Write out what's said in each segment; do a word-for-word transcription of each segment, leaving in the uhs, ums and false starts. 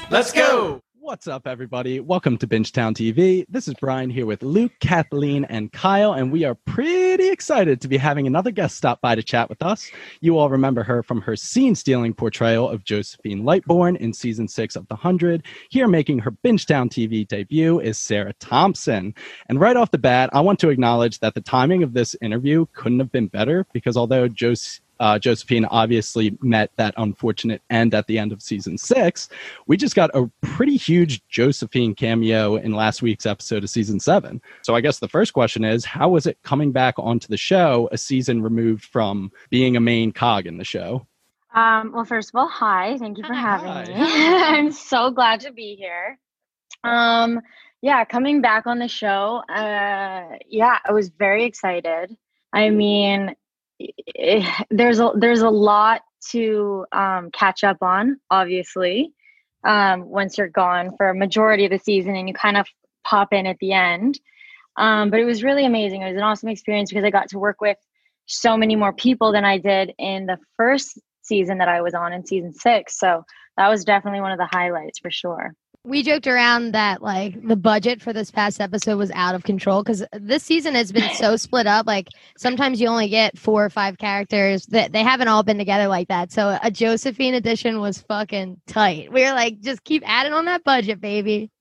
Let's go! What's up, everybody? Welcome to Bingetown T V. This is Brian here with Luke, Kathleen, and Kyle, and we are pretty excited to be having another guest stop by to chat with us. You all remember her from her scene-stealing portrayal of Josephine Lightbourne in season six of The Hundred. Here making her Bingetown T V debut is Sarah Thompson. And right off the bat, I want to acknowledge that the timing of this interview couldn't have been better, because although Jose Uh, Josephine obviously met that unfortunate end at the end of season six, we just got a pretty huge Josephine cameo in last week's episode of season seven. So I guess the first question is, how was it coming back onto the show a season removed from being a main cog in the show? Um, well, first of all, hi. Thank you for having Hi. me. I'm so glad to be here. Um, yeah, coming back on the show, uh, yeah, I was very excited. I mean, it, there's a there's a lot to um, catch up on, obviously, um, once you're gone for a majority of the season and you kind of pop in at the end. Um, but it was really amazing. It was an awesome experience because I got to work with so many more people than I did in the first season that I was on in season six. So that was definitely one of the highlights for sure. We joked around that like the budget for this past episode was out of control because this season has been so split up. Like sometimes you only get four or five characters that they haven't all been together like that. So a Josephine edition was fucking tight. We were like, just keep adding on that budget, baby.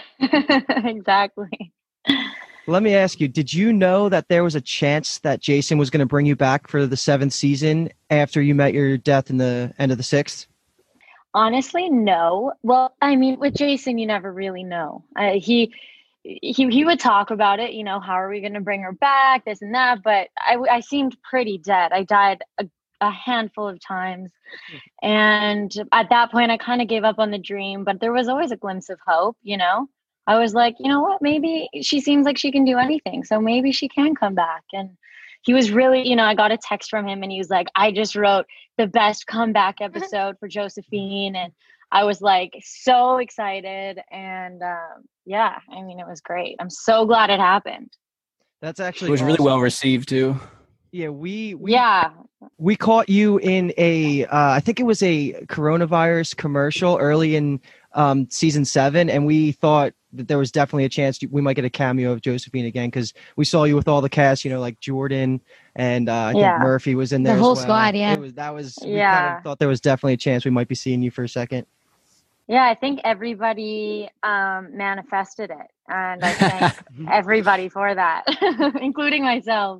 Exactly. Let me ask you, did you know that there was a chance that Jason was going to bring you back for the seventh season after you met your death in the end of the sixth? Honestly, no. Well, I mean, with Jason, you never really know. Uh, he, he, he would talk about it. You know, how are we going to bring her back? This and that. But I, I seemed pretty dead. I died a, a handful of times, and at that point, I kind of gave up on the dream. But there was always a glimpse of hope. You know, I was like, you know what? Maybe she seems like she can do anything, so maybe she can come back. And he was really, you know, I got a text from him and he was like, I just wrote the best comeback episode for Josephine. And I was like so excited. And um, yeah, I mean, it was great. I'm so glad it happened. That's actually It was really awesome. well received too. Yeah, we, we Yeah. we caught you in a, uh, I think it was a coronavirus commercial early in um, season seven, and we thought that there was definitely a chance we might get a cameo of Josephine again because we saw you with all the cast, you know, like Jordan and uh, I think Yeah. Murphy was in The there. whole as well. squad, yeah. It was, that was, we kind Yeah. of thought there was definitely a chance we might be seeing you for a second. Yeah, I think everybody um, manifested it. And I thank everybody for that, including myself.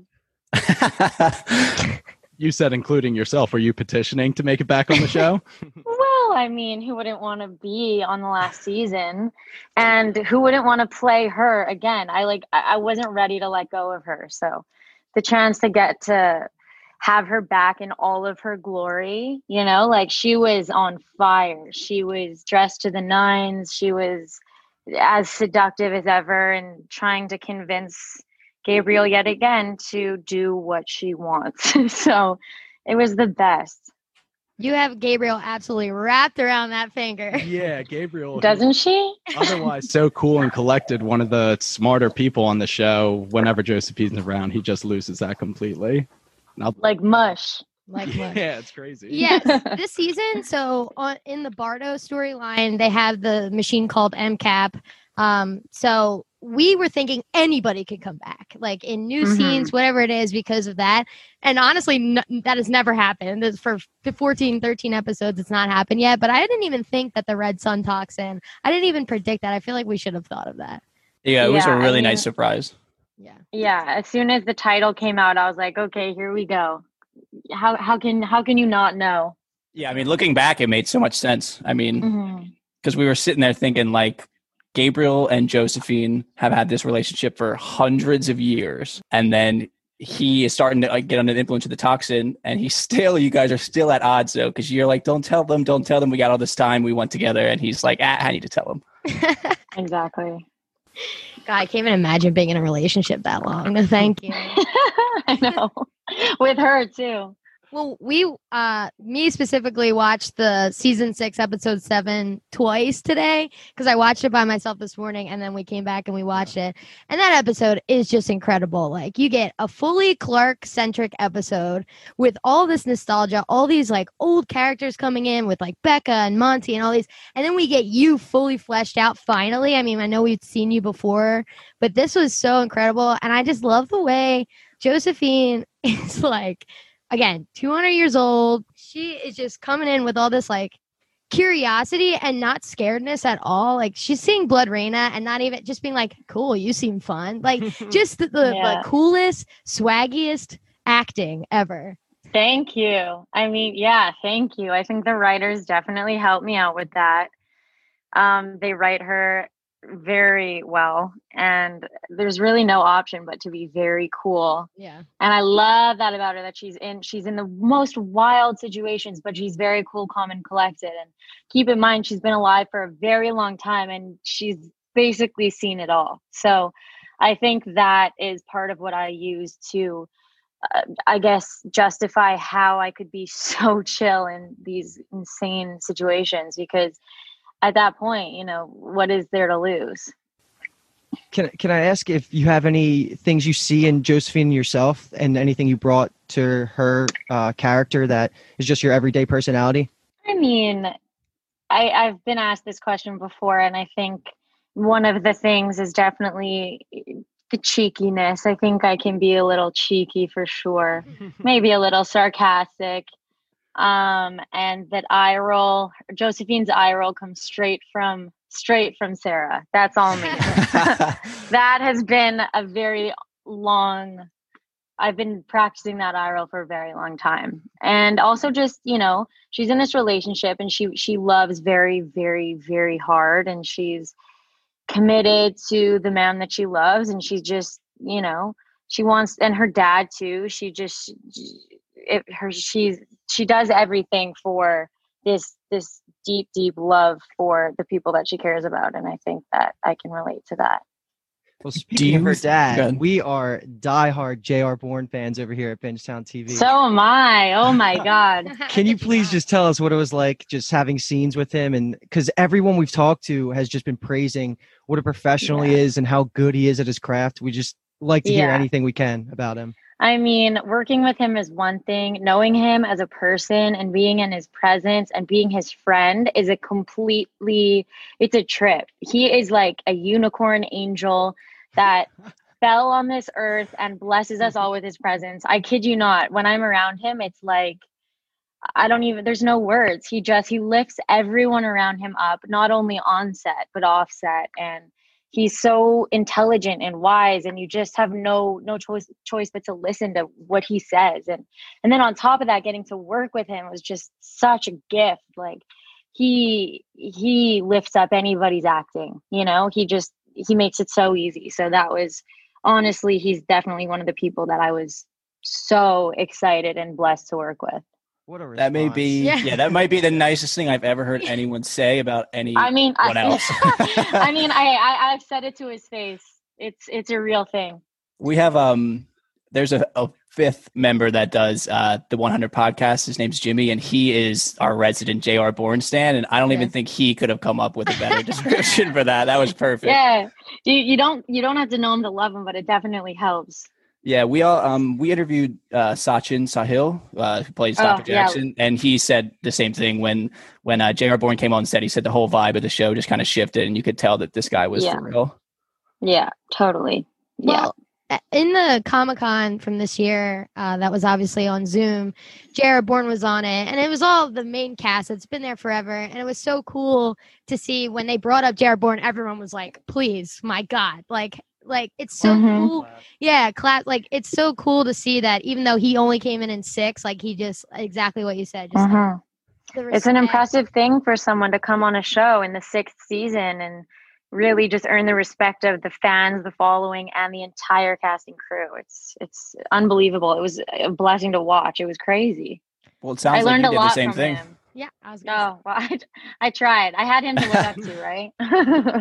You said including yourself. Were you petitioning to make it back on the show? Well, I mean, who wouldn't want to be on the last season, and who wouldn't want to play her again? I like, I I wasn't ready to let go of her. So the chance to get to have her back in all of her glory, you know, like she was on fire. She was dressed to the nines. She was as seductive as ever and trying to convince Gabriel yet again to do what she wants. So it was the best. You have Gabriel absolutely wrapped around that finger. Yeah, Gabriel. Doesn't she? Otherwise, so cool and collected, one of the smarter people on the show. Whenever Josephine's around, he just loses that completely. Now, Like mush. Like what? yeah, it's crazy. Yes, this season. So on, in the Bardo storyline, they have the machine called M CAP. Um, so we were thinking anybody could come back, like in new Mhm. scenes, whatever it is, because of that. And honestly, n- that has never happened. This, for fourteen, thirteen episodes, it's not happened yet. But I didn't even think that the Red Sun toxin, I didn't even predict that. I feel like we should have thought of that. Yeah, it was Yeah, a I really mean- nice surprise. Yeah. Yeah, as soon as the title came out, I was like, okay, here we go. How how can how can you not know? Yeah, I mean, looking back, it made so much sense. I mean, Mhm. because we were sitting there thinking, like, Gabriel and Josephine have had this relationship for hundreds of years, and then he is starting to like get under the influence of the toxin, and he's still, you guys are still at odds though, because you're like, don't tell them, don't tell them, we got all this time, we went together, and he's like, ah, I need to tell them. Exactly. God, I can't even imagine being in a relationship that long. No, thank you. I know. With her too. Well, we, uh, me specifically, watched the season six, episode seven twice today because I watched it by myself this morning, and then we came back and we watched it. And that episode is just incredible. Like, you get a fully Clark-centric episode with all this nostalgia, all these like old characters coming in with like Becca and Monty and all these, and then we get you fully fleshed out. Finally, I mean, I know we've seen you before, but this was so incredible, and I just love the way Josephine is like. Again, two hundred years old. She is just coming in with all this like curiosity and not scaredness at all. Like she's seeing Blood Reina and not even just being like, cool, you seem fun. Like just the, the, Yeah. the coolest, swaggiest acting ever. Thank you. I mean, yeah, thank you. I think the writers definitely helped me out with that. Um, they write her very well, and there's really no option but to be very cool. Yeah. And I love that about her, that she's in she's in the most wild situations, but she's very cool, calm, and collected. And keep in mind, she's been alive for a very long time, and she's basically seen it all. So I think that is part of what I use to uh, I guess justify how I could be so chill in these insane situations, because at that point, you know, what is there to lose? Can can I ask if you have any things you see in Josephine yourself, and anything you brought to her uh, character that is just your everyday personality? I mean, I, I've been asked this question before, and I think one of the things is definitely the cheekiness. I think I can be a little cheeky for sure, maybe a little sarcastic. Um, and that eye roll, Josephine's eye roll comes straight from straight from Sarah. That's all me. That has been a very long. I've been practicing that eye roll for a very long time, and also just, you know, she's in this relationship, and she she loves very, very, very hard, and she's committed to the man that she loves, and she just, you know, she wants, and her dad too. She just. It, her she's she does everything for this this deep deep love for the people that she cares about, and I think that I can relate to that. Well, speaking of you her th- dad, Good. we are diehard J R. Bourne fans over here at Bingetown T V. So am I. Oh my god. Can you please just tell us what it was like just having scenes with him? And because everyone we've talked to has just been praising what a professional he Yeah. is and how good he is at his craft. We just like to hear Yeah. anything we can about him. I mean, working with him is one thing. Knowing him as a person and being in his presence and being his friend is a completely, it's a trip. He is like a unicorn angel that fell on this earth and blesses us all with his presence. I kid you not. When I'm around him, it's like, I don't even, there's no words. He just, he lifts everyone around him up, not only on set, but off set. And he's so intelligent and wise, and you just have no no choice choice but to listen to what he says. And and then on top of that, getting to work with him was just such a gift. Like he he lifts up anybody's acting, you know, he just he makes it so easy. So that was honestly, he's definitely one of the people that I was so excited and blessed to work with. What a response. That may be, Yeah. yeah. that might be the nicest thing I've ever heard anyone say about anyone I mean, I, else. I mean, I, I I've said it to his face. It's it's a real thing. We have um, there's a, a fifth member that does uh the one hundred podcast. His name's Jimmy, and he is our resident J R. Bourne stan. And I don't Yeah. even think he could have come up with a better description for that. That was perfect. Yeah, you you don't you don't have to know him to love him, but it definitely helps. Yeah, we all um we interviewed uh Sachin Sahil, uh, who plays Oh, Doctor yeah. Jackson, and he said the same thing when when uh, J R. Bourne came on set. He said the whole vibe of the show just kind of shifted, and you could tell that this guy was Yeah. for real. Yeah, totally. Yeah. Well, a- in the Comic Con from this year, uh, that was obviously on Zoom, Jared Bourne was on it, and it was all the main cast. It's been there forever, and it was so cool to see when they brought up Jared Bourne. Everyone was like, "Please, my God!" Like, like it's so Mhm. cool. Yeah, clap. Like it's so cool to see that even though he only came in in six, like he just exactly what you said. Just like, Mhm. the It's an respect. impressive thing for someone to come on a show in the sixth season and really just earn the respect of the fans, the following, and the entire cast and crew. It's it's unbelievable. It was a blessing to watch. It was crazy. Well, it sounds I like learned you a did lot the same from thing. him. Yeah, I was. Gonna Oh, well, I, I tried. I had him to look up to, right?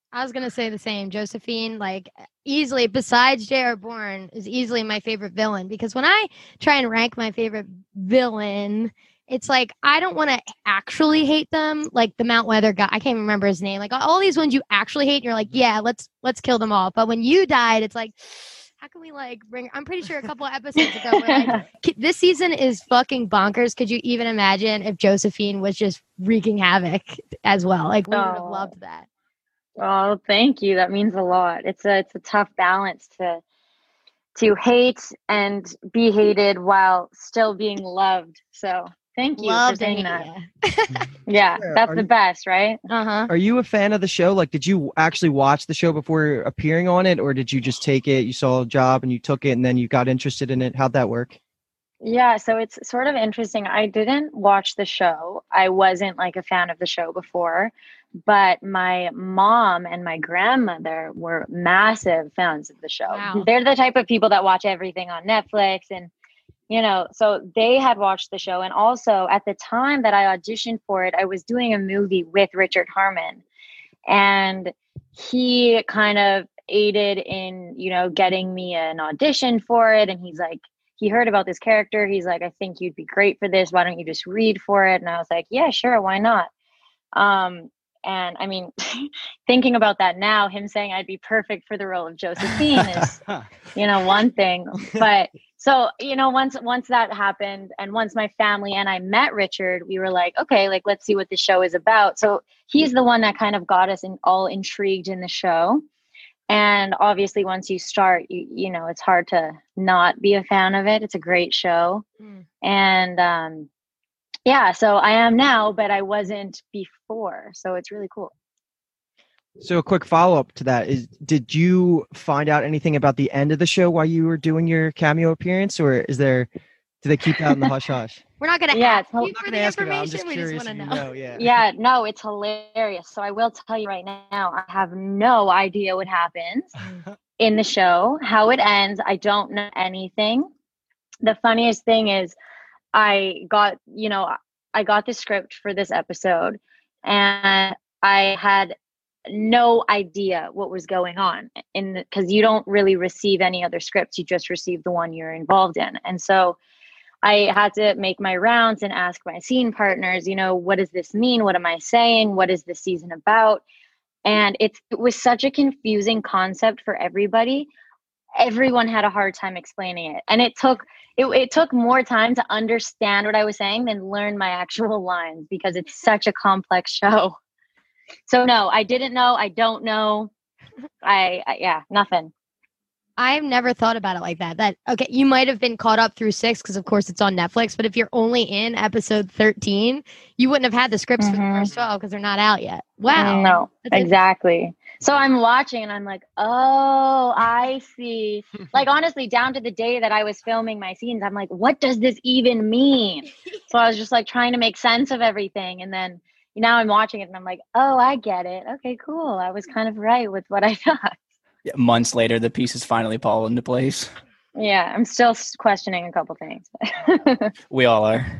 I was gonna say the same. Josephine, like easily, besides J R. Bourne, is easily my favorite villain because when I try and rank my favorite villain, it's like I don't want to actually hate them. Like the Mount Weather guy, I can't remember his name. Like all these ones you actually hate, and you're like, yeah, let's let's kill them all. But when you died, it's like, how can we like bring? I'm pretty sure a couple of episodes ago, we're like, this season is fucking bonkers. Could you even imagine if Josephine was just wreaking havoc as well? Like we would have Oh. loved that. Oh, thank you. That means a lot. It's a it's a tough balance to to hate and be hated while still being loved. So thank you Love for saying that. that. Yeah, Yeah, that's are the you- best, right? Uh huh. Are you a fan of the show? Like, did you actually watch the show before appearing on it, or did you just take it? You saw a job and you took it, and then you got interested in it. How'd that work? Yeah, so it's sort of interesting. I didn't watch the show. I wasn't like a fan of the show before, but my mom and my grandmother were massive fans of the show. Wow. They're the type of people that watch everything on Netflix and you know, so they had watched the show. And also at the time that I auditioned for it, I was doing a movie with Richard Harmon. And he kind of aided in, you know, getting me an audition for it. And he's like, he heard about this character. He's like, I think you'd be great for this. Why don't you just read for it? And I was like, yeah, sure. Why not? Um, and I mean, thinking about that now, him saying I'd be perfect for the role of Josephine is, you know, one thing. But so, you know, once once that happened and once my family and I met Richard, we were like, okay, like, let's see what the show is about. So he's the one that kind of got us in, all intrigued in the show. And obviously, once you start, you, you know, it's hard to not be a fan of it. It's a great show. Mm. And um, yeah, so I am now, but I wasn't before. So it's really cool. So a quick follow up to that is, did you find out anything about the end of the show while you were doing your cameo appearance, or is there, do they keep that in the hush hush? We're not gonna Yeah, ask it's hel- you I'm not for gonna the ask about it. I'm information. just We just curious want to if know. you know. Yeah. Yeah, no, it's hilarious. So I will tell you right now, I have no idea what happens in the show, how it ends. I don't know anything. The funniest thing is I got, you know, I got the script for this episode and I had no idea what was going on in because you don't really receive any other scripts. You just receive the one you're involved in. And so I had to make my rounds and ask my scene partners, you know, what does this mean? What am I saying? What is this season about? And it's, it was such a confusing concept for everybody. Everyone had a hard time explaining it. And it took it, it took more time to understand what I was saying than learn my actual lines because it's such a complex show. So no, I didn't know. I don't know. I, I yeah, nothing. I've never thought about it like that. That okay, you might have been caught up through six because of course it's on Netflix. But if you're only in episode thirteen, you wouldn't have had the scripts for the Mhm. first twelve because they're not out yet. Wow. No, That's exactly. So I'm watching and I'm like, oh, I see. Like honestly, down to the day that I was filming my scenes, I'm like, what does this even mean? So I was just like trying to make sense of everything. And then now I'm watching it and I'm like, oh, I get it. Okay, cool. I was kind of right with what I thought. Yeah, months later, the pieces finally fall into place. Yeah, I'm still s- questioning a couple things. We all are.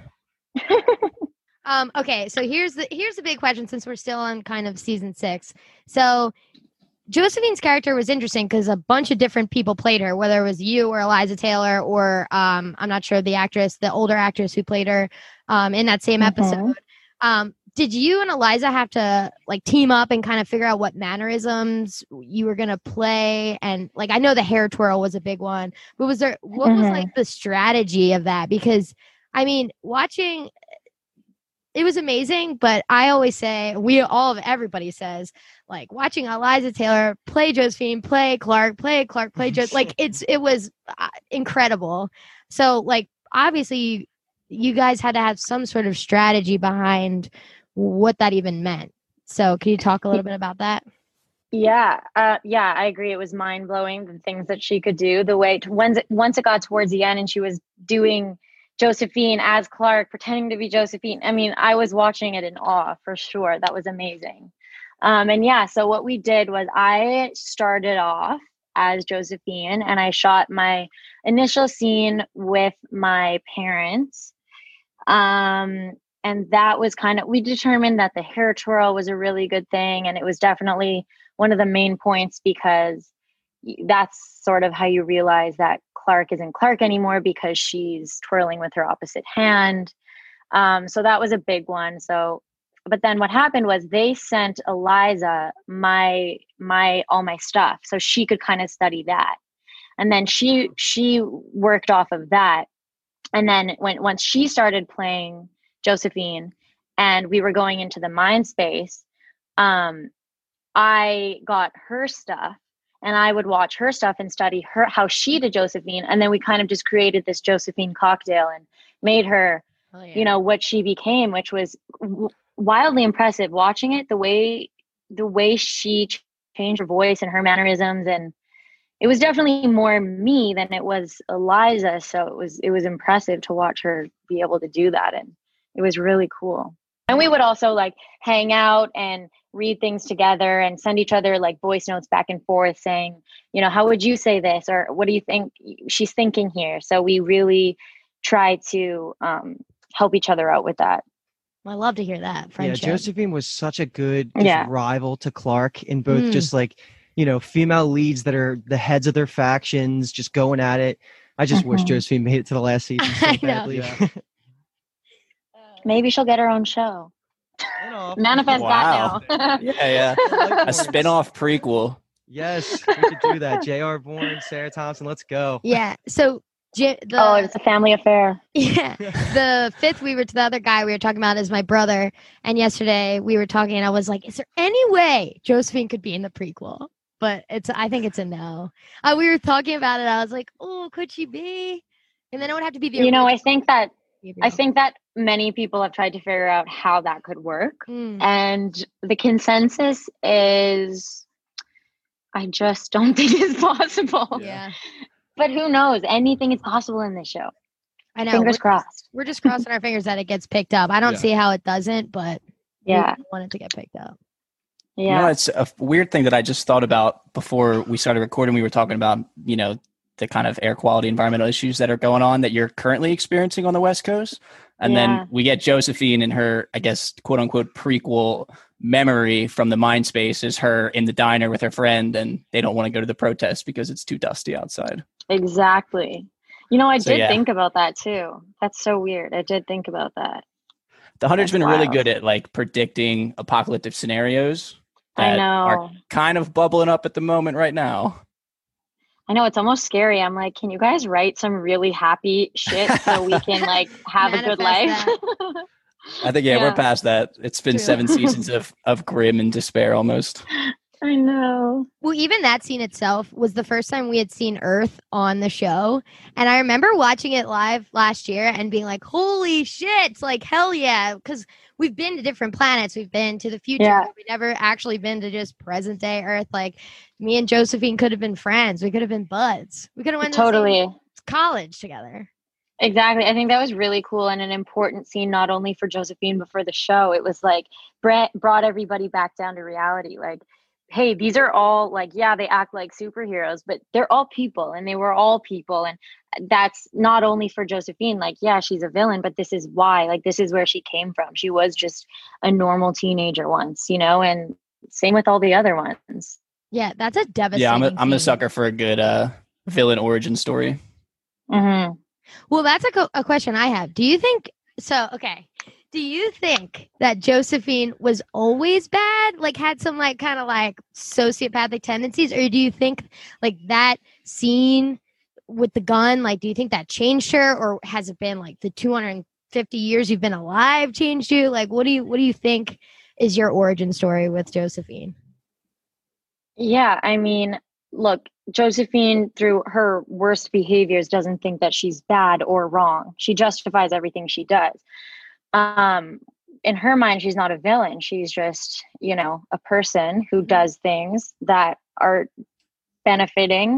Um, okay, so here's the here's the big question since we're still on kind of season six. So Josephine's character was interesting because a bunch of different people played her, whether it was you or Eliza Taylor or um, I'm not sure the actress, the older actress who played her um, in that same Mhm. episode. Um, did you and Eliza have to like team up and kind of figure out what mannerisms you were gonna play? And like I know the hair twirl was a big one, but was there what was Mhm. like the strategy of that? Because I mean, watching it was amazing, but I always say we all of everybody says like watching Eliza Taylor play Josephine, play Clark, play Clark, play Joe. Like it's it was uh, incredible. So like obviously you, you guys had to have some sort of strategy behind what that even meant. So can you talk a little bit about that? Yeah, uh, yeah, I agree. It was mind blowing the things that she could do. The way to, once it, once it got towards the end and she was doing Josephine as Clark, pretending to be Josephine. I mean, I was watching it in awe for sure. That was amazing. Um, and yeah, so what we did was I started off as Josephine and I shot my initial scene with my parents. Um, and that was kind of, we determined that the hair twirl was a really good thing. And it was definitely one of the main points, because that's sort of how you realize that Clark isn't Clark anymore, because she's twirling with her opposite hand. Um, so that was a big one. So, but then what happened was they sent Eliza my my all my stuff so she could kind of study that, and then she she worked off of that. And then when once she started playing Josephine, and we were going into the mind space, um, I got her stuff. And I would watch her stuff and study her, how she did Josephine. And then we kind of just created this Josephine cocktail and made her, oh, yeah. you know, what she became, which was w- wildly impressive watching it, the way, the way she ch- changed her voice and her mannerisms. And it was definitely more me than it was Eliza. So it was, it was impressive to watch her be able to do that. And it was really cool. And we would also like hang out and read things together and send each other like voice notes back and forth saying, you know, how would you say this? Or what do you think she's thinking here? So we really try to um, help each other out with that. I love to hear that. Friendship. Yeah, Josephine was such a good just yeah. rival to Clark in both Mm. just like, you know, female leads that are the heads of their factions, just going at it. I just Mhm. wish Josephine made it to the last season so I know. badly. Yeah. Maybe she'll get her own show. You know, Manifest Wow. that now. Yeah, yeah. A spin-off prequel. Yes, we could do that. J R. Bourne, Sarah Thompson, let's go. Yeah. So J- the Oh, it's a family affair. yeah the fifth we were to the other guy we were talking about is my brother, and yesterday we were talking and I was like, is there any way Josephine could be in the prequel? But it's I think it's a no. Uh, we were talking about it. I was like, oh, could she be? And then it would have to be the You know, I original think that I Gabriel. think that many people have tried to figure out how that could work. Mm. And the consensus is I just don't think it's possible. Yeah, But who knows? Anything is possible in this show. I know. Fingers we're, crossed. we're just crossing our fingers that it gets picked up. I don't Yeah. see how it doesn't, but Yeah. we want it to get picked up. You know, Yeah. it's a weird thing that I just thought about before we started recording. We were talking about, you know, the kind of air quality environmental issues that are going on that you're currently experiencing on the West Coast. And Yeah. then we get Josephine in her, I guess, quote unquote, prequel memory from the mind space is her in the diner with her friend, and they don't want to go to the protest because it's too dusty outside. Exactly. You know, I So, did yeah. think about that too. That's so weird. I did think about that. The Hundred's That's been really wild. good at like predicting apocalyptic scenarios I that know. are kind of bubbling up at the moment right now. I know, it's almost scary. I'm like, can you guys write some really happy shit so we can like have a good life? Manifest I think, yeah, Yeah. we're past that. It's been True. seven seasons of, of grim and despair almost. I know. Well, even that scene itself was the first time we had seen Earth on the show. And I remember watching it live last year and being like, holy shit, it's like, hell yeah. Because we've been to different planets. We've been to the future. Yeah. But we've never actually been to just present day Earth. Like, me and Josephine could have been friends. We could have been buds. We could have went to the same Totally. college together. Exactly. I think that was really cool and an important scene, not only for Josephine, but for the show. It was like brought brought everybody back down to reality. Like, hey, these are all like, yeah, they act like superheroes, but they're all people and they were all people. And that's not only for Josephine, like, yeah, she's a villain, but this is why, like, this is where she came from. She was just a normal teenager once, you know, and same with all the other ones. Yeah, that's a devastating Yeah, I'm a, I'm a scene. sucker for a good uh, villain origin story. Mm-hmm. Well, that's a, co- a question I have. Do you think so? Okay. Do you think that Josephine was always bad, like had some like kind of like sociopathic tendencies, or do you think like that scene with the gun, like do you think that changed her, or has it been like the two hundred fifty years you've been alive changed you? Like, what do you what do you think is your origin story with Josephine? Yeah, I mean, look, Josephine, through her worst behaviors, doesn't think that she's bad or wrong. She justifies everything she does. Um, in her mind, she's not a villain. She's just, you know, a person who does things that are benefiting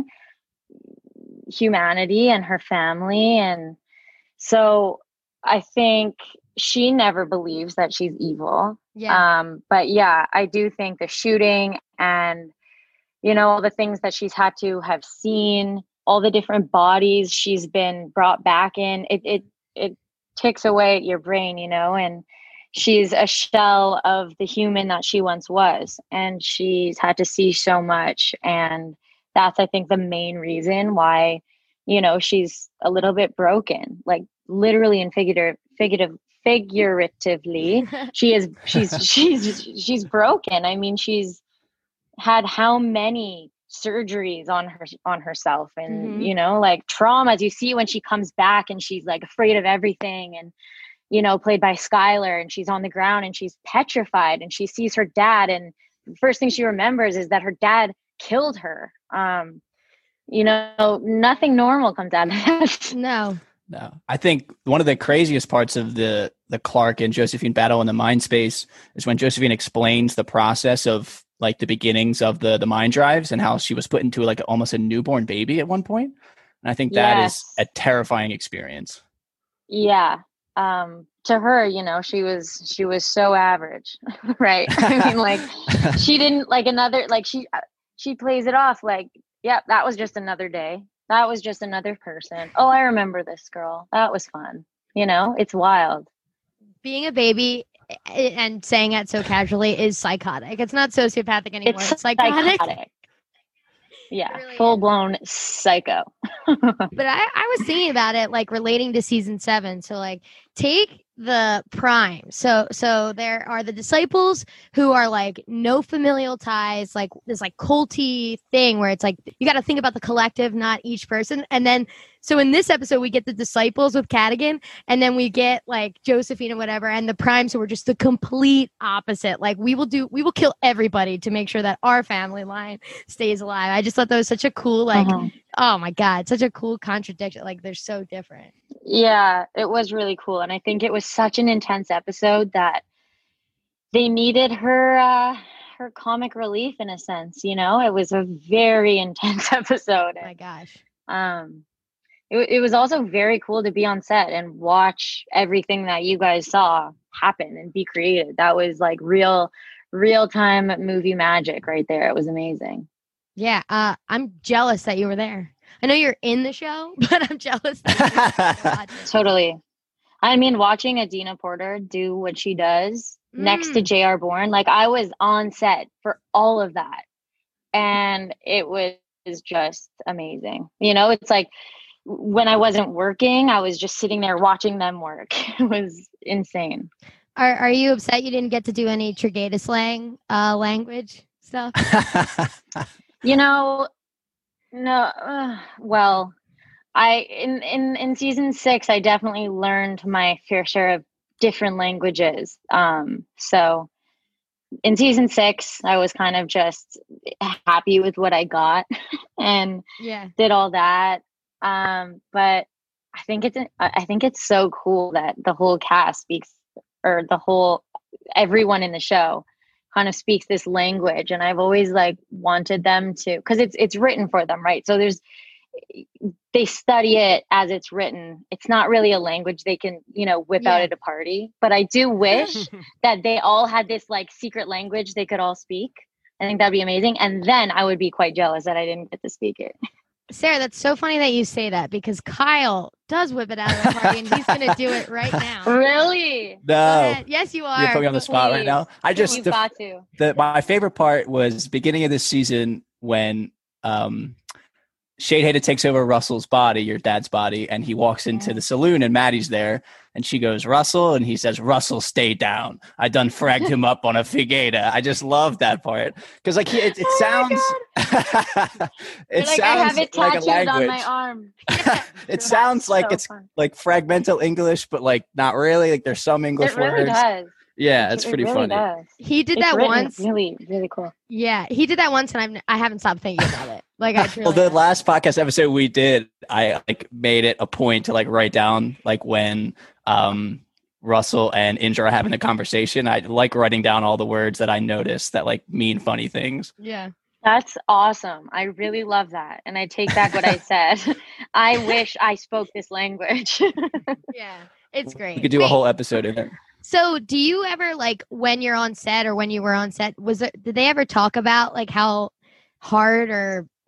humanity and her family. And so I think she never believes that she's evil. Yeah. Um, but yeah, I do think the shooting and, you know, all the things that she's had to have seen, all the different bodies she's been brought back in, it it it ticks away at your brain, you know, and she's a shell of the human that she once was, and she's had to see so much. And that's, I think, the main reason why, you know, she's a little bit broken, like literally and figurative, figurative, figuratively. She is, she's, she's, she's broken. I mean, she's had how many surgeries on her, on herself, and, Mm-hmm. you know, like traumas you see when she comes back and she's like afraid of everything. And, you know, played by Skylar, and she's on the ground and she's petrified, and she sees her dad, and the first thing she remembers is that her dad killed her. Um, you know, nothing normal comes out of that. No. No, I think one of the craziest parts of the the Clark and Josephine battle in the mind space is when Josephine explains the process of like the beginnings of the the mind drives and how she was put into like almost a newborn baby at one point. And I think that Yes. is a terrifying experience. Yeah. Um, to her, you know, she was, she was so average, right? I mean, like she didn't like another, like she, she plays it off like, yeah, that was just another day. That was just another person. Oh, I remember this girl. That was fun. You know, it's wild. Being a baby eh, and saying it so casually is psychotic. It's not sociopathic anymore. It's It's, psychotic. psychotic. Yeah, It really is. full blown psycho. But I, I was thinking about it like relating to season seven. So like take the prime. So so there are the disciples who are like no familial ties, like this like culty thing where it's like you got to think about the collective, not each person. And then so in this episode we get the disciples with Cadigan, and then we get like Josephine and whatever, and the prime. So we're just the complete opposite. Like we will do, we will kill everybody to make sure that our family line stays alive. I just thought that was such a cool like. Uh-huh. Oh my God, such a cool contradiction. Like they're so different. Yeah, it was really cool. And I think it was such an intense episode that they needed her uh her comic relief in a sense, you know? It was a very intense episode. Oh my gosh. Um it, it was also very cool to be on set and watch everything that you guys saw happen and be created. That was like real real time movie magic right there. It was amazing. Yeah, uh, I'm jealous that you were there. I know you're in the show, but I'm jealous that you were there to watch it. Totally. I mean, watching Adina Porter do what she does next to Mm. J R. Bourne, like I was on set for all of that. And it was just amazing. You know, it's like when I wasn't working, I was just sitting there watching them work. It was insane. Are Are you upset you didn't get to do any Tregeda slang uh, language stuff? You know, no, uh, well, I in, in in season six, I definitely learned my fair share of different languages. Um, so in season six, I was kind of just happy with what I got and Yeah. did all that. Um, but I think it's I think it's so cool that the whole cast speaks, or the whole everyone in the show kind of speaks this language. And I've always like wanted them to, because it's it's written for them, right? So there's they study it as it's written. It's not really a language they can, you know, whip out Yeah. at a party. But I do wish that they all had this like secret language they could all speak. I think that'd be amazing. And then I would be quite jealous that I didn't get to speak it. Sarah, that's so funny that you say that because Kyle does whip it out of the party and he's going to do it right now. Really? Go No, ahead. Yes, you you're are. putting me on the spot right Please. now. I just You've the, got to. the my favorite part was beginning of this season when um Shadehater takes over Russell's body, your dad's body, and he walks into the saloon and Maddie's there and she goes, Russell, and he says, Russell, stay down. I done fragged him up on a figata. I just love that part. Because like he, it, it Oh my sounds it like sounds I have it like a tattooed on language. my arm. It sounds like So it's fun. like fragmental English, but like not really. Like there's some English It really words. does. Yeah, It- it's it pretty really funny. does. He did It's that written once. Really, really cool. Yeah, he did that once, and I've I haven't stopped thinking about it. Like I truly Well, the have. last podcast episode we did, I like made it a point to like write down like when um Russell and Indra are having a conversation. I like writing down all the words that I noticed that like mean funny things. Yeah. That's awesome. I really love that. And I take back what I said. I wish I spoke this language. Yeah. It's great. We could do a Wait, whole episode in it. So, do you ever like when you're on set or when you were on set? Was it? Did they ever talk about like how hard or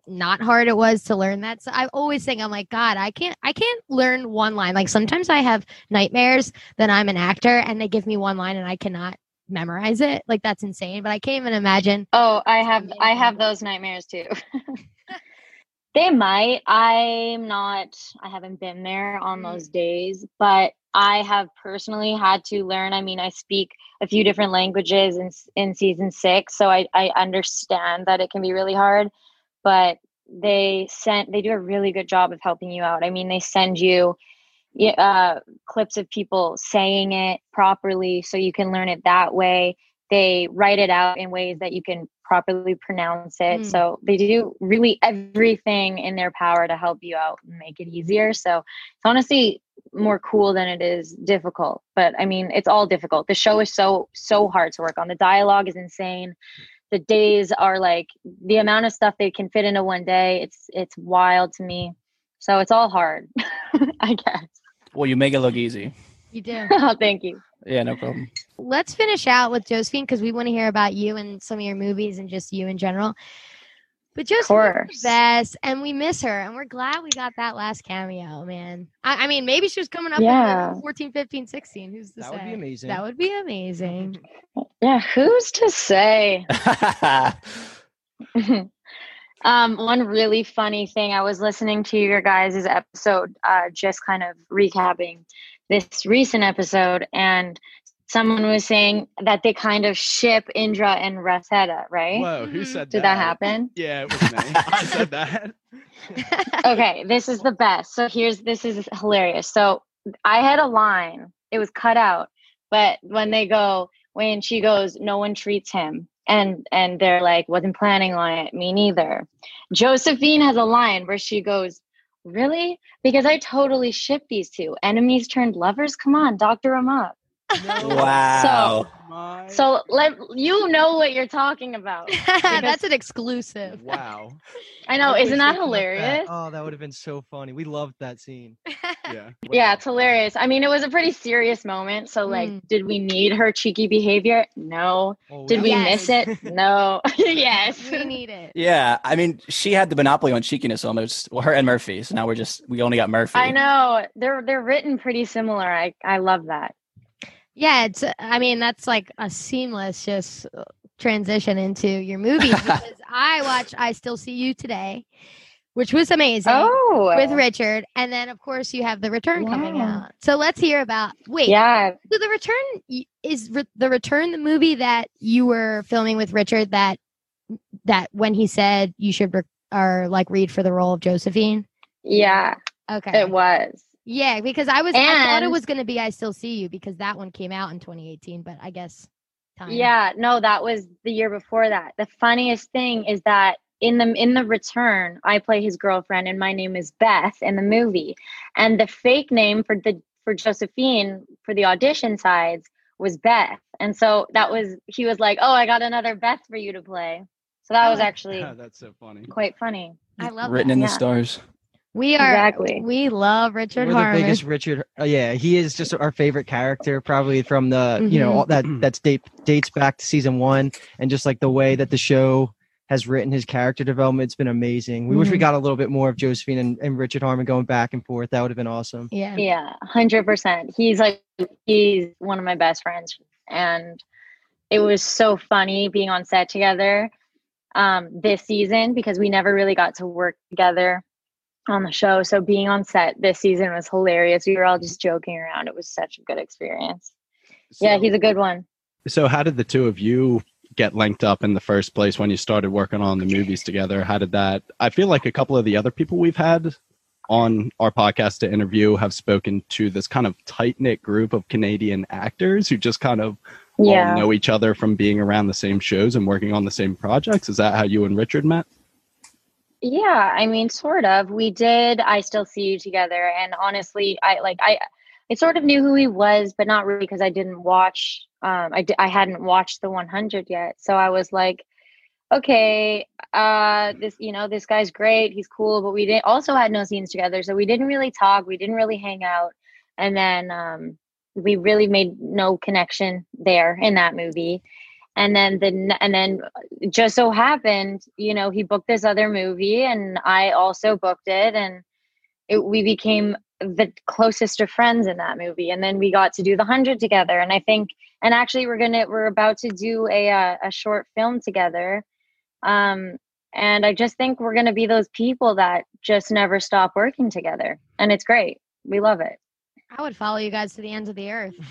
not hard it was to learn that. So I always think, I'm like, God, I can't, I can't learn one line. Like sometimes I have nightmares that I'm an actor and they give me one line and I cannot memorize it. Like that's insane. But I can't even imagine. Oh, I have I have those nightmares too. They might. I'm not, I haven't been there on those days, but I have personally had to learn. I mean, I speak a few different languages in in season six, so I, I understand that it can be really hard, but they sent, they do a really good job of helping you out. I mean, they send you uh, clips of people saying it properly so you can learn it that way. They write it out in ways that you can properly pronounce it. Mm. So they do really everything in their power to help you out and make it easier. So it's honestly more cool than it is difficult. But I mean, it's all difficult. The show is so, so hard to work on. The dialogue is insane. The days are like the amount of stuff they can fit into one day. It's, it's wild to me. So it's all hard, I guess. Well, you make it look easy. You do. Oh, thank you. Yeah, no problem. Let's finish out with Josephine because we want to hear about you and some of your movies and just you in general. But Josephine's the best, and we miss her, and we're glad we got that last cameo, man. I, I mean, maybe she was coming up yeah. in fourteen, fifteen, sixteen. Who's to that say? That would be amazing. That would be amazing. Yeah, who's to say? Um, one really funny thing, I was listening to your guys' episode, uh, just kind of recapping this recent episode, and someone was saying that they kind of ship Indra and Rosetta, right? Whoa, who said Did that? that happen? Yeah, it was me. I said that. Okay, this is the best. So here's, this is hilarious. So I had a line, it was cut out, but when they go, when she goes, no one treats him. And and they're like, wasn't planning on it. Me neither. Josephine has a line where she goes, really? Because I totally ship these two. Enemies turned lovers? Come on, doctor them up. No. Wow. So, so let you know what you're talking about. That's an exclusive. Wow. I know. I Isn't that that. hilarious? Oh, that would have been so funny. We loved that scene. Yeah. Yeah, it's hilarious. I mean, it was a pretty serious moment. So, like, mm. did we need her cheeky behavior? No. Oh, did we yes. miss it? No. Yes. We need it. Yeah. I mean, she had the monopoly on cheekiness almost. Well, her and Murphy. So now we're just, we only got Murphy. I know. They're they're written pretty similar. I, I love that. Yeah, it's. I mean, that's like a seamless just transition into your movies because I watched I Still See You Today, which was amazing oh. with Richard, and then of course you have The Return yeah. coming out. So let's hear about. Wait, yeah. So The Return is re- The Return the movie that you were filming with Richard that that when he said you should re- or like read for the role of Josephine. Yeah. Okay. It was. Yeah, because I was and, I thought it was going to be I Still See You because that one came out in twenty eighteen, but I guess time. Yeah, no, that was the year before that. The funniest thing is that in the in the Return, I play his girlfriend and my name is Beth in the movie. And the fake name for the for Josephine for the audition sides was Beth. And so that was he was like, "Oh, I got another Beth for you to play." So that oh, was actually yeah, that's so funny. Quite funny. I love written that. in yeah. the stars. We are exactly. We love Richard We're Harmon. the biggest Richard. Uh, yeah, he is just our favorite character, probably from the mm-hmm. you know all that that's date, dates back to season one, and just like the way that the show has written his character development, it's been amazing. We mm-hmm. wish we got a little bit more of Josephine and, and Richard Harmon going back and forth. That would have been awesome. Yeah, yeah, hundred percent. He's like he's one of my best friends, and it was so funny being on set together um, this season because we never really got to work together on the show. So being on set this season was hilarious. We were all just joking around. It was such a good experience. So, yeah, he's a good one. So how did the two of you get linked up in the first place when you started working on the movies together? How did that, I feel like a couple of the other people we've had on our podcast to interview have spoken to this kind of tight-knit group of Canadian actors who just kind of yeah. all know each other from being around the same shows and working on the same projects. Is that how you and Richard met? Yeah, I mean, sort of. We did I Still See You together. And honestly, I like, I, I sort of knew who he was, but not really because I didn't watch, um, I, I hadn't watched the one hundred yet. So I was like, okay, uh, this, you know, this guy's great. He's cool, but we didn't also had no scenes together. So we didn't really talk. We didn't really hang out. And then um, we really made no connection there in that movie. And then the and then just so happened, you know, he booked this other movie, and I also booked it, and it, we became the closest of friends in that movie. And then we got to do The Hundred together. And I think, and actually, we're gonna we're about to do a uh, a short film together. Um, and I just think we're gonna be those people that just never stop working together, and it's great. We love it. I would follow you guys to the ends of the earth.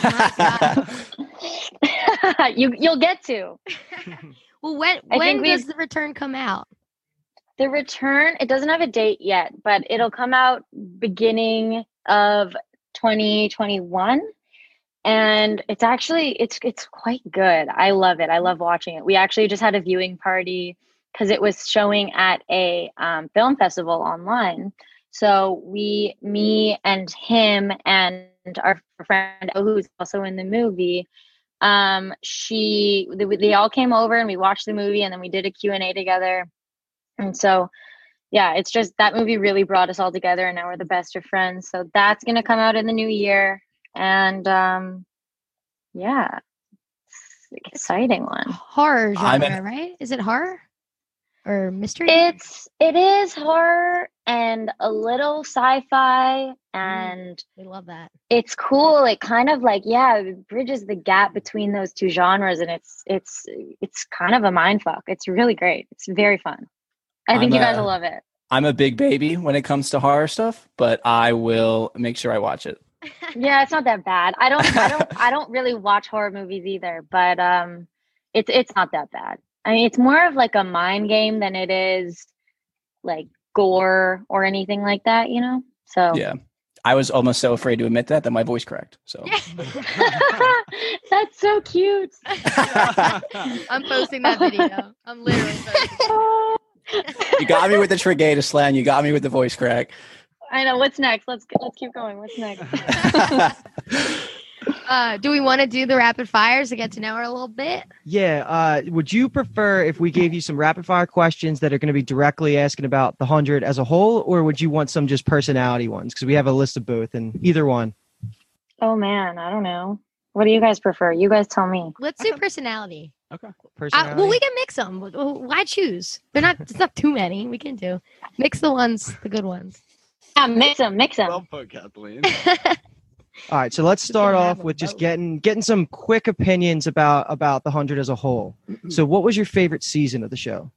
you you'll get to. Well, when I when think does we've- the return come out? The return, it doesn't have a date yet, but it'll come out beginning of twenty twenty-one. And it's actually it's it's quite good. I love it. I love watching it. We actually just had a viewing party because it was showing at a um, film festival online. So we, me and him and our friend who's also in the movie, um, she, they, they all came over and we watched the movie, and then we did a Q and A together. And so, yeah, it's just that movie really brought us all together, and now we're the best of friends. So that's going to come out in the new year. And um, yeah, it's an exciting one. Horror I'm genre, an- right? Is it horror or mystery? It's, it is horror and a little sci-fi, and We love that. it's cool. It kind of like, yeah, it bridges the gap between those two genres, and it's it's it's kind of a mind fuck. It's really great. It's very fun. I think I'm you guys a- will love it. I'm a big baby when it comes to horror stuff, but I will make sure I watch it. Yeah, it's not that bad. I don't I don't I don't really watch horror movies either, but um it's it's not that bad. I mean, it's more of like a mind game than it is like gore or anything like that, you know? So Yeah. I was almost so afraid to admit that that my voice cracked. So That's so cute. I'm posting that video. I'm literally posting. you got me with the Tregata slang. You got me with the voice crack. I know. What's next? Let's let's keep going. What's next? Uh, do we want to do the rapid fires to get to know her a little bit? Yeah. Uh, would you prefer if we gave you some rapid fire questions that are going to be directly asking about the hundred as a whole, or would you want some just personality ones? Because we have a list of both, and either one. Oh man, I don't know. What do you guys prefer? You guys tell me. Let's do personality. Uh, Personality. well, we can mix them. Why choose? They're not. It's not too many. We can do mix the ones, the good ones. Yeah, mix them, mix them. Well put, Kathleen. All right, so let's start can off have them with just both. getting getting some quick opinions about about the hundred as a whole. So, what was your favorite season of the show?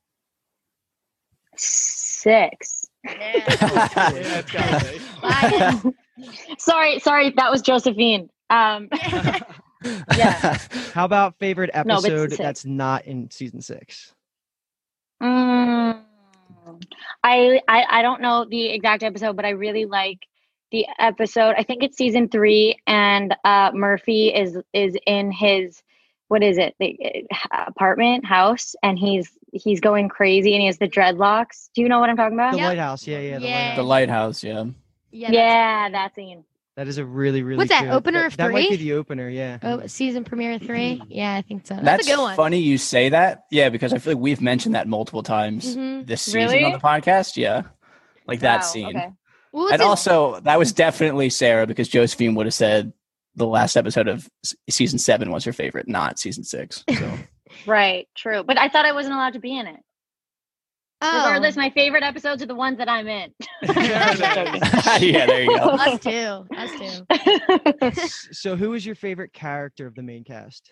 Six. Yeah, it's gotta be. Lion. Sorry, sorry, that was Josephine. Um, Yeah. How about favorite No, but episode six. that's not in season six? mm, I, I I don't know the exact episode, but I really like the episode. I think it's season three, and uh, Murphy is is in his what is it the uh, apartment house, and he's he's going crazy, and he has the dreadlocks. Do you know what I'm talking about? The Yep. lighthouse, yeah, yeah, the Yeah. The lighthouse. lighthouse, yeah. Yeah. Yeah, that scene. That is a really, really. What's that, good- opener that, of That might be three? the opener, yeah. Oh, season premiere three. Yeah, I think so. That's, That's a good one. funny you say that. Yeah, because I feel like we've mentioned that multiple times Mhm. this season Really? on the podcast. Yeah. Like that Wow, scene. okay. What was And it? also, that was definitely Sarah because Josephine would have said the last episode of s- season seven was her favorite, not season six. So Right, true. But I thought I wasn't allowed to be in it. oh, Regardless, my favorite episodes are the ones that I'm in. yeah, there you go. us too. Us too. S- so, who is your favorite character of the main cast?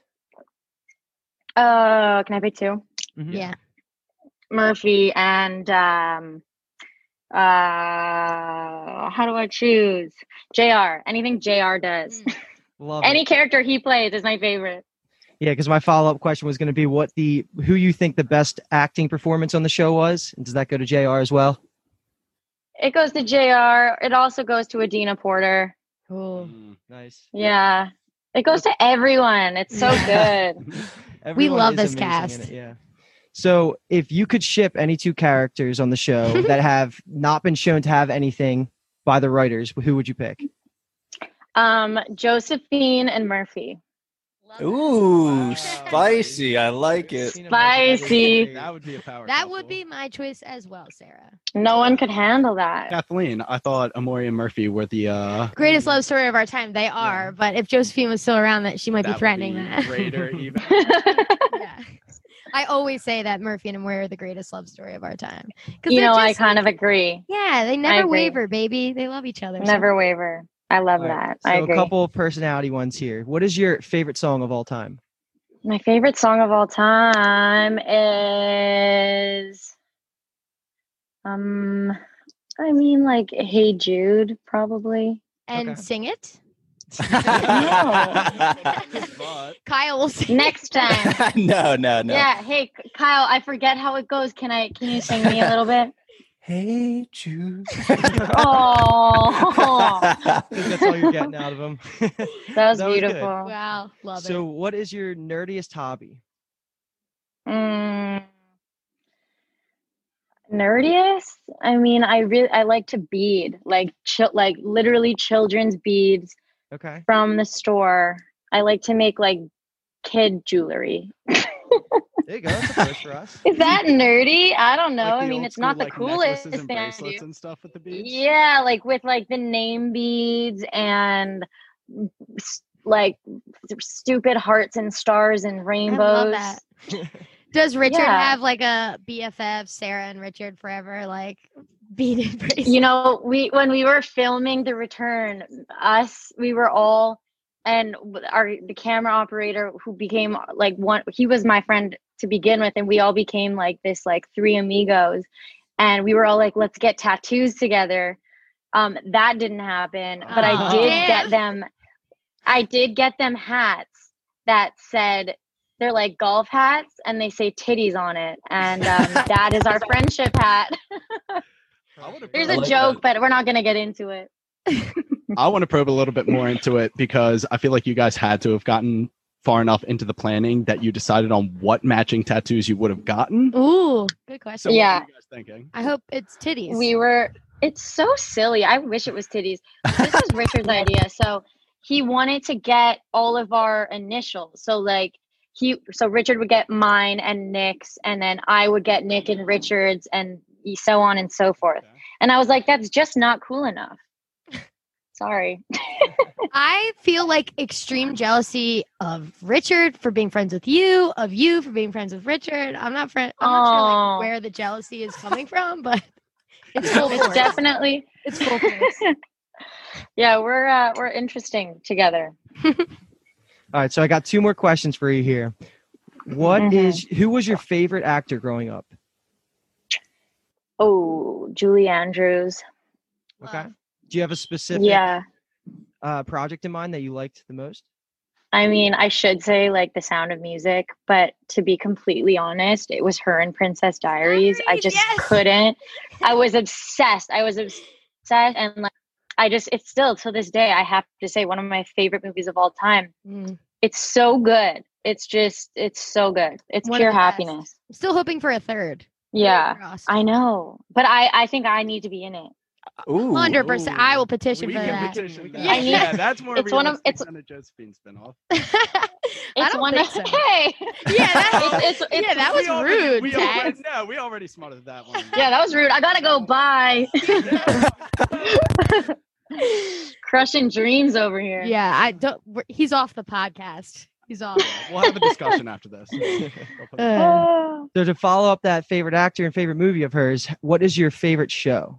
uh, can I pick two? Mhm. Yeah. Murphy and um, uh, how do I choose? J R. Anything J R does. Mm. Love Any it. character he plays is my favorite. Yeah, because my follow up question was going to be what the who you think the best acting performance on the show was, and does that go to J R as well? It goes to J R. It also goes to Adina Porter. Cool. Mm. Nice. Yeah. It goes to everyone. It's so Yeah. good. Everyone love is this amazing in cast. it, yeah. So, if you could ship any two characters on the show that have not been shown to have anything by the writers, who would you pick? Um, Josephine and Murphy. Ooh, Wow. spicy. I like it. Spicy. That would be a power. That couple. would be my choice as well, Sarah. No one could handle that. Kathleen. I thought Amori and Murphy were the uh Greatest love story of our time. They are, but if Josephine was still around, that she might that be would threatening be that. greater even. I always say that Murphy and Moira are the greatest love story of our time. You know, I kind of agree. Yeah, they never agree. waver, baby. They love each other. so- Never waver. I love All right, that. So I a agree. couple of personality ones here. What is your favorite song of all time? My favorite song of all time is, um, I mean, like "Hey Jude," probably. And Okay. sing it. no, Kyle will sing. Next time. no, no. Yeah. Hey, K- Kyle. I forget how it goes. Can I? Can you sing me a little bit? Hey, Jude. Oh, I think that's all you're getting out of them. that was That was good. beautiful. Wow, love So, it. what is your nerdiest hobby? Mm, nerdiest? I mean, I really I like to bead, like chi- like literally children's beads Okay. from the store. I like to make like kid jewelry. There you go. That's a first for us. Is that nerdy? I don't know. Like I the mean, old it's school, not the like, coolest necklaces and thing I bracelets do. and stuff with the beads. Yeah, like with like the name beads and s- like stupid hearts and stars and I rainbows. love that. Does Richard Yeah. have like a B F F, Sarah and Richard forever, like beaded bracelet? You know, we when we were filming The Return, us we were all, and w- our the camera operator who became like one. He was my friend to begin with, and we all became like this like three amigos, and we were all like, let's get tattoos together. Um, that didn't happen, but I Aw. did Damn. get them. I did get them hats that said. They're like golf hats, and they say titties on it, and um, that is our friendship hat. There's I a like joke, but we're not gonna get into it. I want to probe a little bit more into it because I feel like you guys had to have gotten far enough into the planning that you decided on what matching tattoos you would have gotten. Ooh, good question. So what Yeah. were you guys thinking? I hope it's titties. We were. It's so silly. I wish it was titties. This was Richard's idea. So he wanted to get all of our initials. So like he, so Richard would get mine and Nick's, and then I would get Nick and Richard's, and so on and so forth. Okay. And I was like, that's just not cool enough. Sorry. I feel like extreme jealousy of Richard for being friends with you, of you for being friends with Richard. I'm not friend. I'm not sure Aw. like, where the jealousy is coming from, but it's full It's force. definitely. It's full force. Yeah, we're uh, we're interesting together. All right. So, I got two more questions for you here. What is Mhm. who was your favorite actor growing up? Oh, Julie Andrews. Okay. Love. Do you have a specific Yeah. uh, project in mind that you liked the most? I mean, I should say like The Sound of Music, but to be completely honest, it was her in Princess Diaries. I Diaries, just yes. couldn't. I was obsessed. I was obsessed, and like I just it's still to this day I have to say one of my favorite movies of all time. Mm. It's so good. It's just it's so good. It's One of pure the best. happiness. I'm still hoping for a third. Yeah. Crossed. I know. But I I think I need to be in it. Ooh. Hundred percent. I will petition We for can that. petition that. Yeah. Yeah, that's more It's one of- realistic it's- than a Josephine spinoff. I It's don't one think of so. hey. Yeah, that, It's- it's- it's- yeah, that was We already- rude. We Tag. already, no, we already smarted that one. Yeah, that was rude. I gotta go. Bye. Crushing dreams over here. Yeah, I don't. we're- He's off the podcast. He's off. We'll have a discussion after this. Uh, Oh. So, to follow up that favorite actor and favorite movie of hers, what is your favorite show?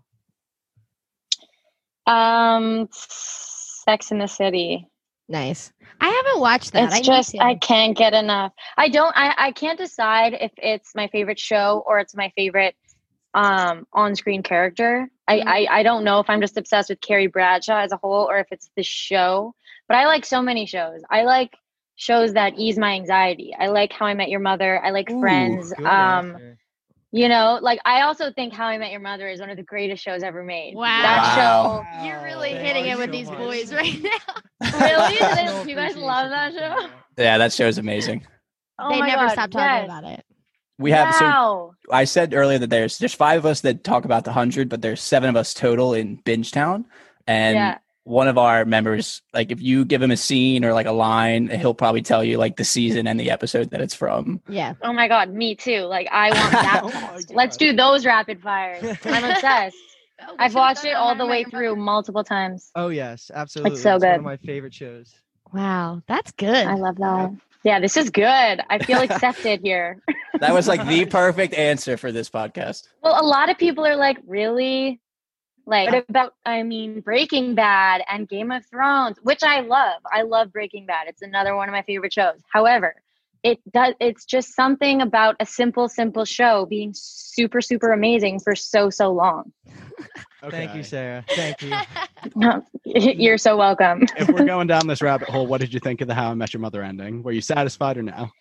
Um, Sex in the City. nice. I haven't watched that. It's I need just to. I can't get enough. I don't. I I can't decide if it's my favorite show or it's my favorite um on-screen character. I, Mhm. I I don't know if I'm just obsessed with Carrie Bradshaw as a whole or if it's the show. But I like so many shows. I like shows that ease my anxiety. I like How I Met Your Mother. I like Ooh, Friends. Good Um, answer. you know, like I also think How I Met Your Mother is one of the greatest shows ever made. Wow. That Wow. show. You're really Thank hitting you it with so these much. boys right now. Really? Personal Do you guys appreciation love that for show? coming out. Yeah, that show's amazing. Oh they my never God, stop talking yes. about it. We have so Wow. I said earlier that there's there's five of us that talk about the hundred, but there's seven of us total in Bingetown. And Yeah. one of our members, like if you give him a scene or like a line, he'll probably tell you like the season and the episode that it's from. Yeah. Oh my God, me too. Like I want that. Oh my fast. Let's God. do those rapid fires. I'm obsessed. Oh, we I've should've watched done it on all How the I Met way Your through Mother. multiple times. Oh yes, absolutely. so One good. of my favorite shows. Wow, that's good. I love that. Yeah, this is good. I feel accepted here. That was like the perfect answer for this podcast. Well, a lot of people are like, really? Like, what about, I mean, Breaking Bad and Game of Thrones, which I love. I love Breaking Bad. It's another one of my favorite shows. However, it does, it's just something about a simple, simple show being super, super amazing for so, so long. Thank you, Okay. Sarah. Thank you. You're so welcome. If we're going down this rabbit hole, what did you think of the How I Met Your Mother ending? Were you satisfied or no?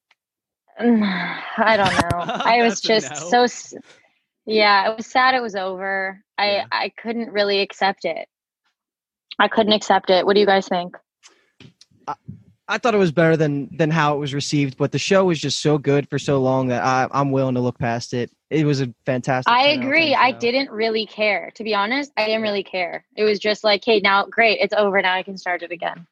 I don't know. I was That's a just no. so, s- yeah, it was sad it was over. I, Yeah. I couldn't really accept it. I couldn't accept it. What do you guys think? I thought it was better than than how it was received, but the show was just so good for so long that I, I'm willing to look past it. It was a fantastic. I ten out of agree. ten I show. didn't really care. To be honest, I didn't really care. It was just like, hey, now great, it's over. Now I can start it again.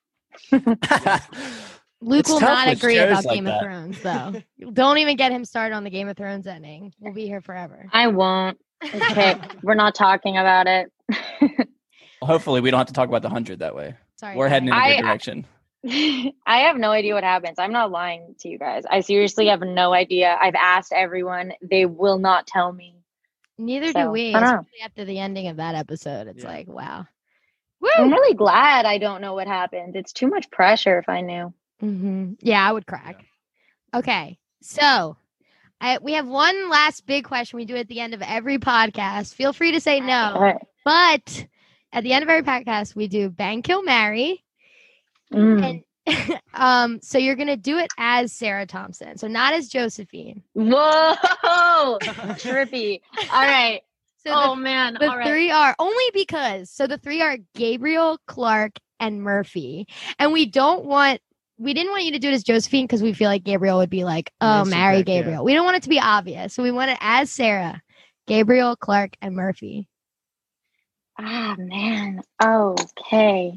Luke It's will tough not with agree shows about like Game that. of Thrones, though. Don't even get him started on the Game of Thrones ending. We'll be here forever. I won't. Okay, we're not talking about it. Hopefully, we don't have to talk about the hundred that way. Sorry. We're heading in a I- good direction. I have no idea what happens. I'm not lying to you guys. I seriously have no idea. I've asked everyone. They will not tell me. Neither do So, we, I don't know. especially after the ending of that episode. It's Yeah. like, wow. I'm Woo! really glad I don't know what happened. It's too much pressure if I knew. hmm Yeah, I would crack. Okay, so I, we have one last big question we do at the end of every podcast. Feel free to say All no, right. but at the end of every podcast, we do bang, kill, marry. Mm. And um, so you're gonna do it as Sarah Thompson, so not as Josephine. Whoa, trippy. All right. So Oh man. the, the All right. three are only because so the three are Gabriel, Clark, and Murphy, and we don't want we didn't want you to do it as Josephine because we feel like Gabriel would be like, oh, Instant marry pick, yeah. Gabriel. We don't want it to be obvious, so we want it as Sarah, Gabriel, Clark, and Murphy. Ah man. Okay.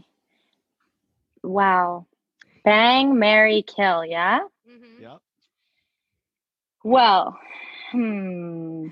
Wow. Bang, marry, kill. Yeah. Yep. Well. Hmm.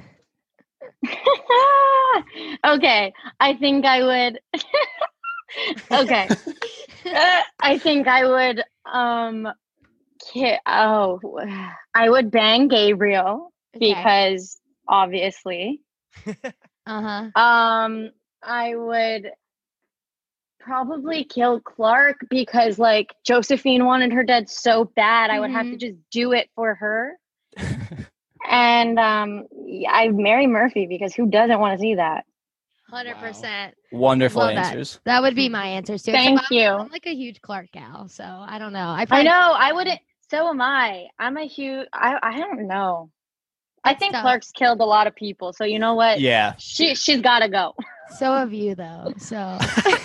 Okay. I think I would. Okay. Uh, I think I would. Um. Ki- oh, I would bang Gabriel Okay. because obviously. Uh-huh. Um, I would probably kill Clark because like Josephine wanted her dead so bad, I would have to Mhm. just do it for her. And um, yeah, I'd marry Murphy because who doesn't want to see that? Hundred percent. Wonderful Love that. answers. That would be my answers too. Except Thank I'm- you. I'm like a huge Clark gal, so I don't know. I, I find- know. I wouldn't. So am I. I'm a huge. I. I don't know. I It's think tough. Clark's killed a lot of people. So you know what? Yeah. She she's got to go. So have you though. So.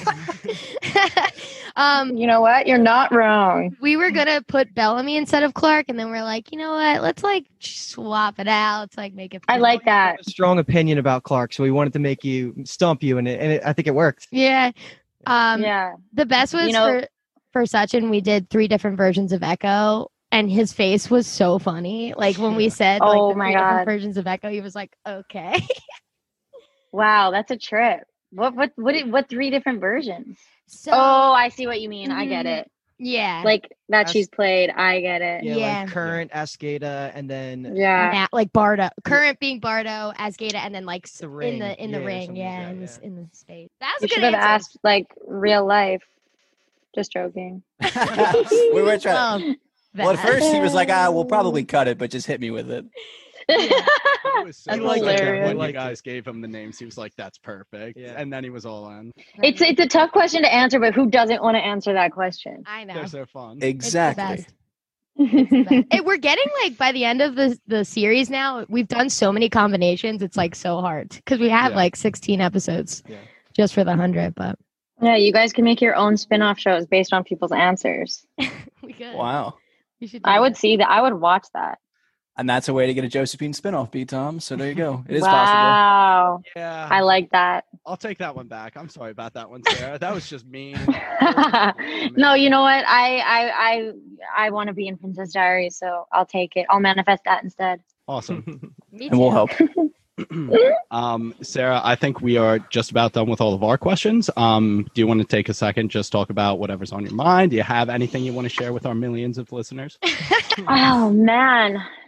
um, You know what? You're not wrong. we were gonna put Bellamy instead of Clark, and then we're like, you know what? Let's like swap it out. Let's like make it. I like that. A strong opinion about Clark, so we wanted to make you stump you, and it, and it, I think it worked. Yeah. Um, Yeah. the best was You know- for for Sachin. We did three different versions of Echo, and his face was so funny. Like when we said, like, Oh the my three different God. versions of Echo, he was like, okay. Wow, that's a trip. What what what did- what three different versions? So Oh, I see what you mean. I get Mhm. it. yeah, Like that That's- she's played. I get it. Yeah, Yeah. like current Ascada, and then Yeah. Na- like Bardo, current being Bardo, Asgata, and then like s- The in ring. the in the Yeah, ring, something like yeah, that, in the s- yeah. in the space. That was You a good should have answer. asked like real life. Just joking. we were trying. Love Well, at that. first he was like, "Ah, we'll probably cut it," but just hit me with it. It was so That's excited hilarious. when you Liked it. guys gave him the names. He was like, "That's perfect," Yeah. and then he was all in. It's it's a tough question to answer, but who doesn't want to answer that question? I know. They're so fun. It's the Exactly. best. It's the best. Hey, we're getting like by the end of the the series now, we've done so many combinations. It's like so hard because we have Yeah. like sixteen episodes Yeah. just for the hundred. But Yeah, you guys can make your own spin-off shows based on people's answers. we could. Wow. We should. do I would that. see that. I would watch that. And that's a way to get a Josephine spinoff, B Tom. So there you go. It is possible. Wow. Yeah, I like that. I'll take that one back. I'm sorry about that one, Sarah. That was just mean. No, you know what? I I I I want to be in Princess Diaries, so I'll take it. I'll manifest that instead. Awesome. Me And we'll too. help. um, Sarah, I think we are just about done with all of our questions. Um, do you want to take a second, just talk about whatever's on your mind? Do you have anything you want to share with our millions of listeners? Oh man.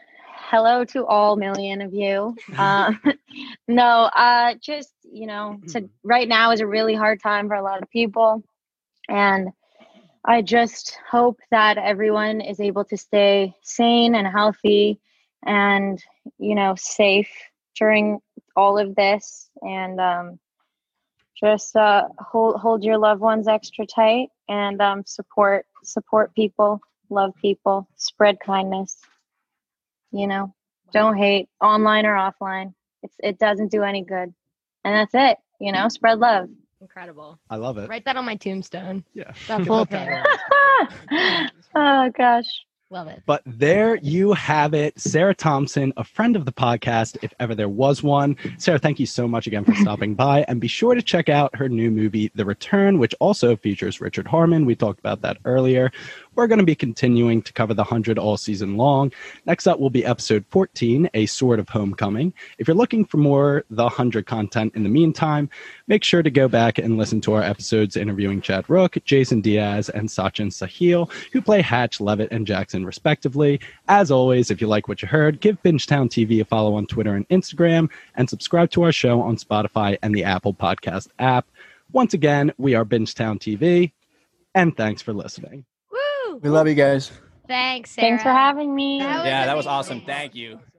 hello to all million of you. Uh, no, uh, just, you know, to, right now is a really hard time for a lot of people. And I just hope that everyone is able to stay sane and healthy and, you know, safe during all of this. And um, just uh, hold hold your loved ones extra tight and um, support support people, love people, spread kindness. You know, don't hate online or offline. It's it doesn't do any good. And that's it. You know, spread love. Incredible. I love it. Write that on my tombstone. Yeah. That full thing. Oh gosh. Love it. But there you have it. Sarah Thompson, a friend of the podcast, if ever there was one. Sarah, thank you so much again for stopping by. And be sure to check out her new movie, The Return, which also features Richard Harmon. We talked about that earlier. We're going to be continuing to cover the one hundred all season long. Next up will be episode fourteen, A Sword of Homecoming. If you're looking for more The one hundred content in the meantime, make sure to go back and listen to our episodes interviewing Chad Rook, Jason Diaz, and Sachin Sahil, who play Hatch, Levitt, and Jackson respectively. As always, if you like what you heard, give Bingetown T V a follow on Twitter and Instagram, and subscribe to our show on Spotify and the Apple Podcast app. Once again, we are Bingetown T V, and thanks for listening. Woo! We love you guys. Thanks, Sarah. Thanks for having me. That was Yeah, that was amazing. awesome. Thank you.